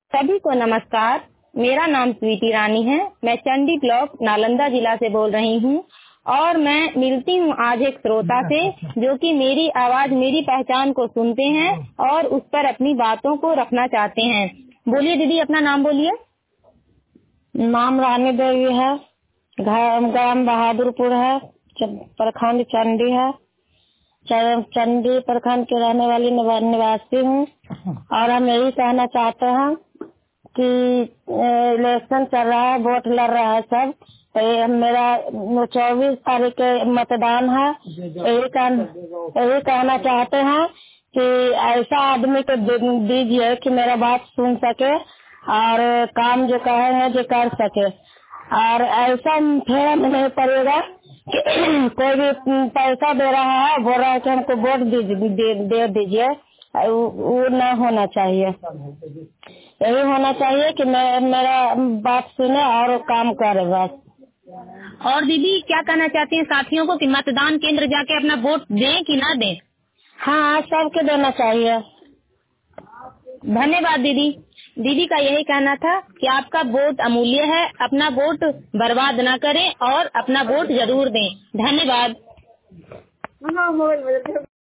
सभी को नमस्कार। मेरा नाम स्वीटी रानी है। मैं चंडी ब्लॉक नालंदा जिला से बोल रही हूँ और मैं मिलती हूँ आज एक श्रोता से जो कि मेरी आवाज मेरी पहचान को सुनते हैं और उस पर अपनी बातों को रखना चाहते हैं। बोलिए दीदी, अपना नाम बोलिए। नाम रानी देवी है। ग्राम बहादुरपुर है। प्रखंड चंडी है। चंडी प्रखंड के रहने वाली निवासी हूँ। और हम यही कहना चाहते हैं कि इलेक्शन चल रहा है, वोट लड़ रहा है सब। तो ये मेरा 24 तारीख के मतदान है। यही कहना चाहते हैं कि ऐसा आदमी को दीजिए कि मेरा बात सुन सके और काम जो कहेंगे जो कर सके। और ऐसा फेरा में नहीं पड़ेगा कि कोई भी पैसा दे रहा है, बोल रहा है कि हमको वोट दे दीजिए। वो न होना चाहिए। यही होना चाहिए कि मेरा बात सुने और काम करे बस। और दीदी क्या कहना चाहती हैं साथियों को कि मतदान केंद्र जाके अपना वोट दें कि ना दें? हाँ, सबके देना चाहिए। धन्यवाद दीदी। दीदी का यही कहना था कि आपका वोट अमूल्य है, अपना वोट बर्बाद ना करें और अपना वोट जरूर दें। धन्यवाद।